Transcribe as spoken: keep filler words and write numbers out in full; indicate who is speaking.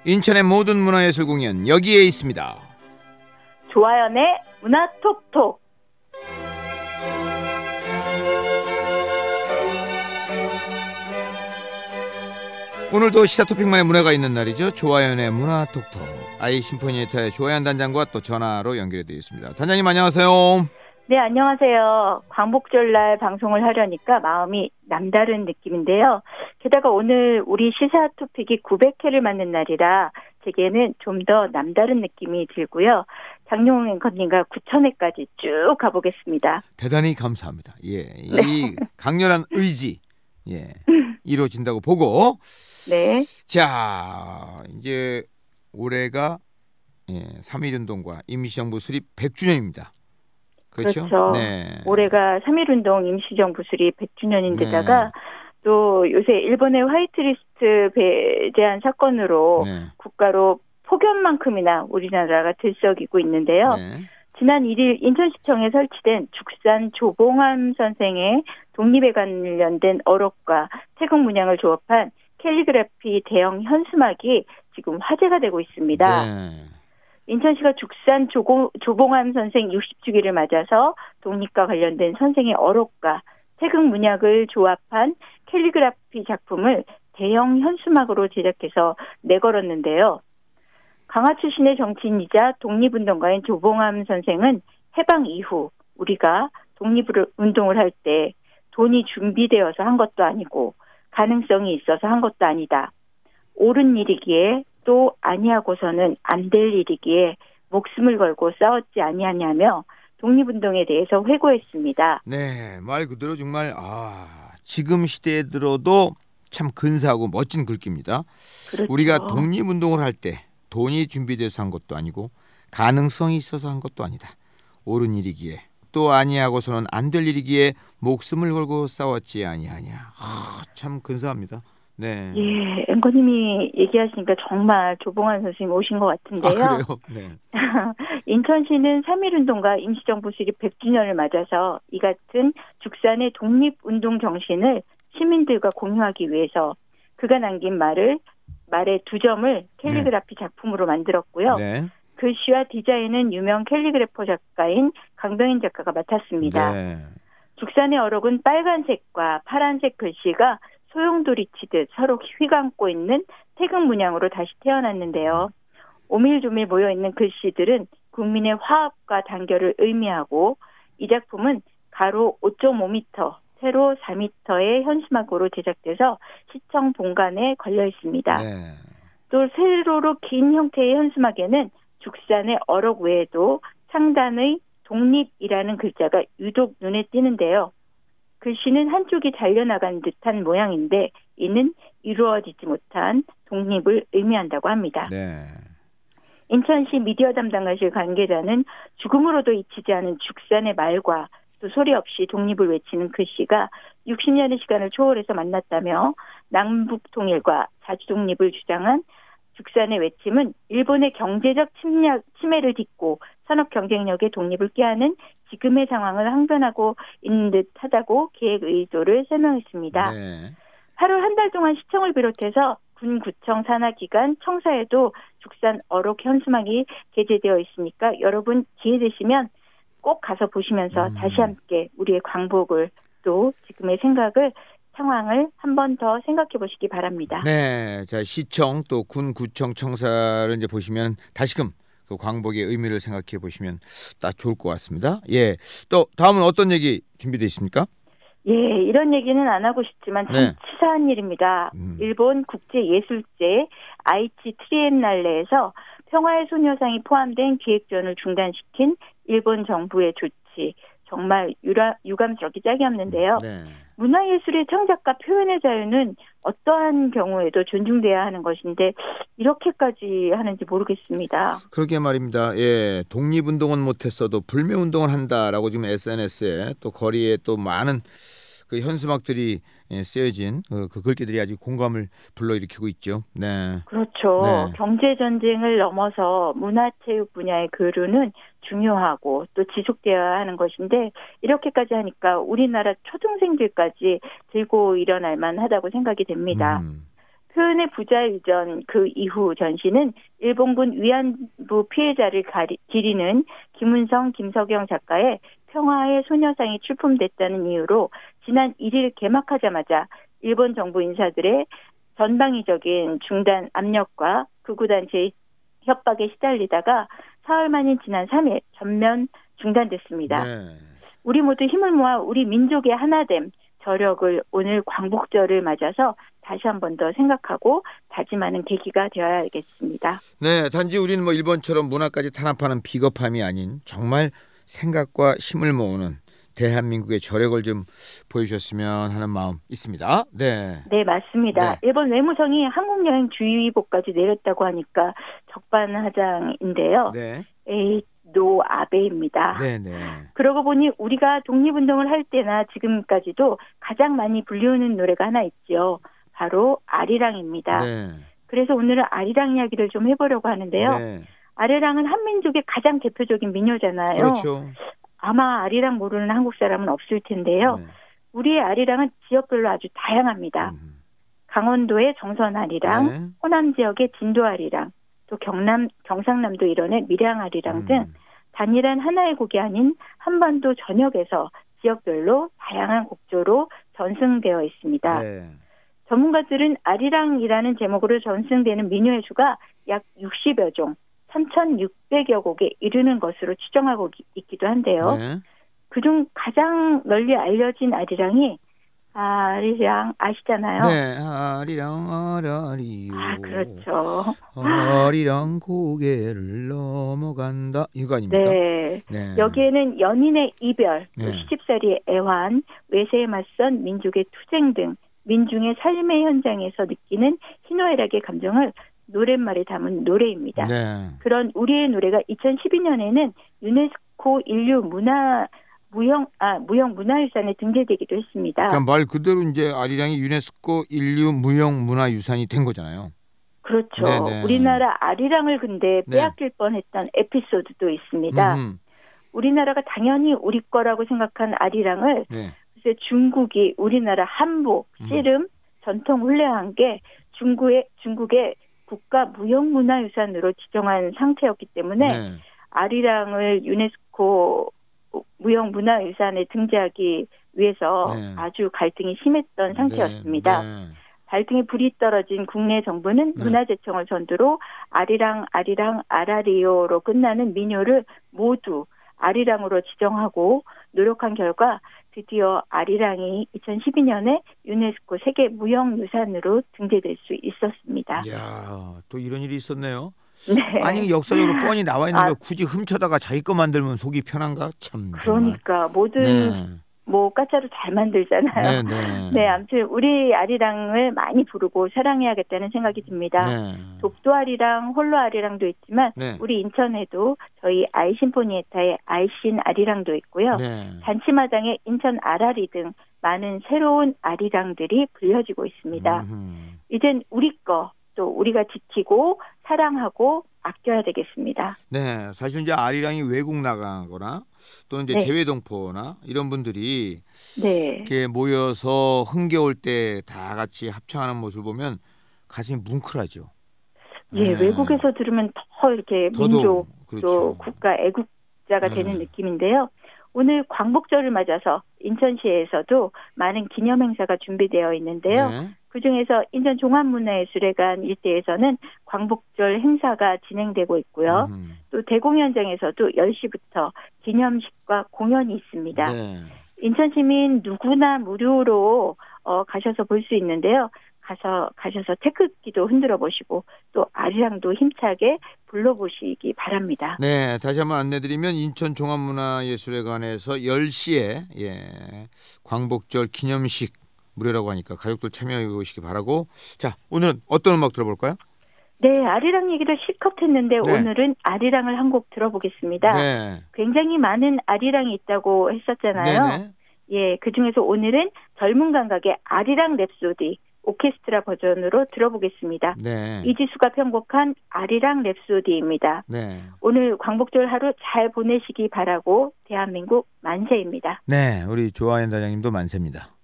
Speaker 1: 인천의 모든 문화예술 공연 여기에 있습니다.
Speaker 2: 조아연의 문화톡톡.
Speaker 1: 오늘도 시사 토픽만의 문화가 있는 날이죠. 조아연의 문화톡톡. 아이 심포니에타의 조아연 단장과 또 전화로 연결해드리고 있습니다. 단장님 안녕하세요.
Speaker 2: 네, 안녕하세요. 광복절날 방송을 하려니까 마음이 남다른 느낌인데요. 게다가 오늘 우리 시사 토픽이 구백 회를 맞는 날이라 제게는 좀 더 남다른 느낌이 들고요. 장용훈 앵커님과 구천 회까지 쭉 가보겠습니다.
Speaker 1: 대단히 감사합니다. 예, 이
Speaker 2: 네.
Speaker 1: 강렬한 의지 예 이루어진다고 보고.
Speaker 2: 네.
Speaker 1: 자, 이제 올해가 예, 삼일운동과 임시정부 수립 백 주년입니다. 그렇죠?
Speaker 2: 그렇죠.
Speaker 1: 네.
Speaker 2: 올해가 삼일운동 임시정부 수립 백 주년인데다가
Speaker 1: 네.
Speaker 2: 또 요새 일본의 화이트리스트 배제한 사건으로
Speaker 1: 네.
Speaker 2: 국가로 폭염만큼이나 우리나라가 들썩이고 있는데요.
Speaker 1: 네.
Speaker 2: 지난 일 일 인천시청에 설치된 죽산 조봉암 선생의 독립에 관련된 어록과 태극 문양을 조합한 캘리그라피 대형 현수막이 지금 화제가 되고 있습니다.
Speaker 1: 네.
Speaker 2: 인천시가 죽산 조고, 조봉암 선생 육십 주기를 맞아서 독립과 관련된 선생의 어록과 태극 문양을 조합한 캘리그라피 작품을 대형 현수막으로 제작해서 내걸었는데요. 강화 출신의 정치인이자 독립운동가인 조봉암 선생은 해방 이후 우리가 독립운동을 할 때 돈이 준비되어서 한 것도 아니고 가능성이 있어서 한 것도 아니다. 옳은 일이기에 또 아니하고서는 안 될 일이기에 목숨을 걸고 싸웠지 아니하냐며 독립운동에 대해서 회고했습니다.
Speaker 1: 네, 말 그대로 정말 아 지금 시대에 들어도 참 근사하고 멋진 글귀입니다.
Speaker 2: 그렇죠.
Speaker 1: 우리가 독립운동을 할 때 돈이 준비돼서 한 것도 아니고 가능성이 있어서 한 것도 아니다. 옳은 일이기에 또 아니하고서는 안 될 일이기에 목숨을 걸고 싸웠지 아니하냐. 아, 참 근사합니다. 네.
Speaker 2: 예, 앵커님이 얘기하시니까 정말 조봉암 선생님 오신 것 같은데요.
Speaker 1: 아, 그래요? 네.
Speaker 2: 인천시는 삼일운동과 임시정부 수립 백 주년을 맞아서 이 같은 죽산의 독립운동 정신을 시민들과 공유하기 위해서 그가 남긴 말을 말의 두 점을 캘리그라피 네. 작품으로 만들었고요.
Speaker 1: 네.
Speaker 2: 글씨와 디자인은 유명 캘리그래퍼 작가인 강병인 작가가 맡았습니다. 네. 죽산의 어록은 빨간색과 파란색 글씨가 소용돌이 치듯 서로 휘감고 있는 태극 문양으로 다시 태어났는데요. 오밀조밀 모여있는 글씨들은 국민의 화합과 단결을 의미하고 이 작품은 가로 오 점 오 미터, 세로 사 미터의 현수막으로 제작돼서 시청 본관에 걸려 있습니다. 네. 또 세로로 긴 형태의 현수막에는 죽산의 어록 외에도 상단의 독립이라는 글자가 유독 눈에 띄는데요. 글씨는 한쪽이 잘려나간 듯한 모양인데 이는 이루어지지 못한 독립을 의미한다고 합니다. 네. 인천시 미디어 담당관실 관계자는 죽음으로도 잊히지 않은 죽산의 말과 또 소리 없이 독립을 외치는 글씨가 육십 년의 시간을 초월해서 만났다며 남북 통일과 자주 독립을 주장한 죽산의 외침은 일본의 경제적 침략, 침해를 딛고 산업 경쟁력의 독립을 꾀하는 지금의 상황을 항변하고 있는 듯하다고 계획 의도를 설명했습니다. 네. 팔월 한 달 동안 시청을 비롯해서 군, 구청, 산하기관, 청사에도 죽산 어록 현수막이 게재되어 있으니까 여러분 기회 되시면 꼭 가서 보시면서 음. 다시 함께 우리의 광복을 또 지금의 생각을 상황을 한 번 더 생각해 보시기 바랍니다.
Speaker 1: 네, 자 시청 또 군, 구청, 청사를 이제 보시면 다시금 그 광복의 의미를 생각해 보시면 딱 좋을 것 같습니다. 예, 또 다음은 어떤 얘기 준비되어 있습니까?
Speaker 2: 예, 이런 얘기는 안 하고 싶지만 참 네. 치사한 일입니다. 음. 일본 국제예술제 아이치 트리엔날레에서 평화의 소녀상이 포함된 기획전을 중단시킨 일본 정부의 조치 정말 유라, 유감스럽기 짝이 없는데요. 네. 문화예술의 창작과 표현의 자유는 어떠한 경우에도 존중돼야 하는 것인데 이렇게까지 하는지 모르겠습니다.
Speaker 1: 그러게 말입니다. 예, 독립운동은 못했어도 불매운동을 한다라고 지금 에스엔에스에 또 거리에 또 많은 그 현수막들이 쓰여진 그, 그 글귀들이 아주 공감을 불러일으키고 있죠. 네.
Speaker 2: 그렇죠.
Speaker 1: 네.
Speaker 2: 경제 전쟁을 넘어서 문화체육 분야의 교류는 중요하고 또 지속되어야 하는 것인데 이렇게까지 하니까 우리나라 초등생들까지 들고 일어날 만하다고 생각이 됩니다. 음. 표현의 부자 이전 그 이후 전시는 일본군 위안부 피해자를 가리, 기리는 김은성, 김석영 작가의 평화의 소녀상이 출품됐다는 이유로 지난 일 일 개막하자마자 일본 정부 인사들의 전방위적인 중단 압력과 극우단체의 협박에 시달리다가 사흘 만인 지난 삼 일 전면 중단됐습니다. 네. 우리 모두 힘을 모아 우리 민족의 하나됨, 저력을 오늘 광복절을 맞아서 다시 한 번 더 생각하고 다짐하는 계기가 되어야겠습니다.
Speaker 1: 네, 단지 우리는 뭐 일본처럼 문화까지 탄압하는 비겁함이 아닌 정말 생각과 힘을 모으는 대한민국의 저력을 좀 보여주셨으면 하는 마음 있습니다. 네,
Speaker 2: 네 맞습니다. 네. 일본 외무성이 한국 여행 주의보까지 내렸다고 하니까 적반하장인데요. 네. 에이, 노 아베입니다. 네네. 그러고 보니 우리가 독립운동을 할 때나 지금까지도 가장 많이 불리우는 노래가 하나 있죠. 바로 아리랑입니다. 네. 그래서 오늘은 아리랑 이야기를 좀 해보려고 하는데요. 네. 아리랑은 한민족의 가장 대표적인 민요잖아요.
Speaker 1: 그렇죠.
Speaker 2: 아마 아리랑 모르는 한국 사람은 없을 텐데요. 네. 우리의 아리랑은 지역별로 아주 다양합니다. 음. 강원도의 정선 아리랑, 네. 호남 지역의 진도 아리랑, 또 경남, 경상남도 일원의 밀양 아리랑 등 음. 단일한 하나의 곡이 아닌 한반도 전역에서 지역별로 다양한 곡조로 전승되어 있습니다. 네. 전문가들은 아리랑이라는 제목으로 전승되는 민요의 수가 약 육십여 종, 삼천육백여 곡에 이르는 것으로 추정하고 있기도 한데요. 네. 그중 가장 널리 알려진 아리랑이 아리랑 아시잖아요.
Speaker 1: 네, 아리랑 아라리요.
Speaker 2: 아, 그렇죠.
Speaker 1: 아리랑 고개를 넘어간다 이거 아닙니까?
Speaker 2: 네. 네. 여기에는 연인의 이별, 네. 시집살이의 애환, 외세에 맞선 민족의 투쟁 등 민중의 삶의 현장에서 느끼는 희노애락의 감정을 노랫말에 담은 노래입니다. 네. 그런 우리의 노래가 이천십이 년에는 유네스코 인류 문화 무형 아 무형 문화유산에 등재되기도 했습니다.
Speaker 1: 그러니까 말 그대로 이제 아리랑이 유네스코 인류 무형 문화유산이 된 거잖아요.
Speaker 2: 그렇죠. 네네. 우리나라 아리랑을 근데 빼앗길 네. 뻔했던 에피소드도 있습니다. 음흠. 우리나라가 당연히 우리 거라고 생각한 아리랑을 네. 글쎄 중국이 우리나라 한복, 씨름, 음. 전통 훈련한 게 중국의 중국의 국가 무형 문화유산으로 지정한 상태였기 때문에 네. 아리랑을 유네스코 무형 문화유산에 등재하기 위해서 네. 아주 갈등이 심했던 상태였습니다. 네. 네. 갈등이 불이 떨어진 국내 정부는 네. 문화재청을 선두로 아리랑 아리랑 아라리오로 끝나는 민요를 모두 아리랑으로 지정하고 노력한 결과 드디어 아리랑이 이천십이 년에 유네스코 세계 무형유산으로 등재될 수 있었습니다.
Speaker 1: 이야, 또 이런 일이 있었네요.
Speaker 2: 네.
Speaker 1: 아니 역사적으로 뻔히 나와 있는 걸 아, 굳이 훔쳐다가 자기 거 만들면 속이 편한가? 참.
Speaker 2: 그러니까 모든 네. 뭐 까짜로 잘 만들잖아요. 네, 네. 네, 아무튼 우리 아리랑을 많이 부르고 사랑해야겠다는 생각이 듭니다. 네. 독도 아리랑, 홀로 아리랑도 있지만 네. 우리 인천에도 저희 아이심포니에타의 아이신 아리랑도 있고요. 네. 잔치마당의 인천 아라리 등 많은 새로운 아리랑들이 불려지고 있습니다. 음흠. 이젠 우리 거 또 우리가 지키고 사랑하고 아껴야 되겠습니다.
Speaker 1: 네, 사실 이제 아리랑이 외국 나가거나 또는 이제 네. 재외동포나 이런 분들이 네. 이렇게 모여서 흥겨울 때 다 같이 합창하는 모습을 보면 가슴이 뭉클하죠.
Speaker 2: 예, 네. 외국에서 들으면 더 이렇게 민족 그렇죠. 또 국가 애국자가 네. 되는 느낌인데요. 오늘 광복절을 맞아서 인천시에서도 많은 기념 행사가 준비되어 있는데요. 네. 그중에서 인천 종합문화예술회관 일대에서는 광복절 행사가 진행되고 있고요. 음. 또 대공연장에서도 열 시부터 기념식과 공연이 있습니다. 네. 인천 시민 누구나 무료로 어, 가셔서 볼 수 있는데요. 가서 가셔서 태극기도 흔들어 보시고 또 아리랑도 힘차게 불러보시기 바랍니다.
Speaker 1: 네, 다시 한번 안내드리면 인천 종합문화예술회관에서 열 시에 예, 광복절 기념식 무료라고 하니까 가족들 참여해 보시기 바라고. 자, 오늘은 어떤 음악 들어볼까요?
Speaker 2: 네, 아리랑 얘기를 실컷 했는데 네. 오늘은 아리랑을 한 곡 들어보겠습니다. 네. 굉장히 많은 아리랑이 있다고 했었잖아요. 네네. 예, 그중에서 오늘은 젊은 감각의 아리랑 랩소디 오케스트라 버전으로 들어보겠습니다. 네. 이지수가 편곡한 아리랑 랩소디입니다. 네. 오늘 광복절 하루 잘 보내시기 바라고 대한민국 만세입니다.
Speaker 1: 네, 우리 조아연 단장님도 만세입니다.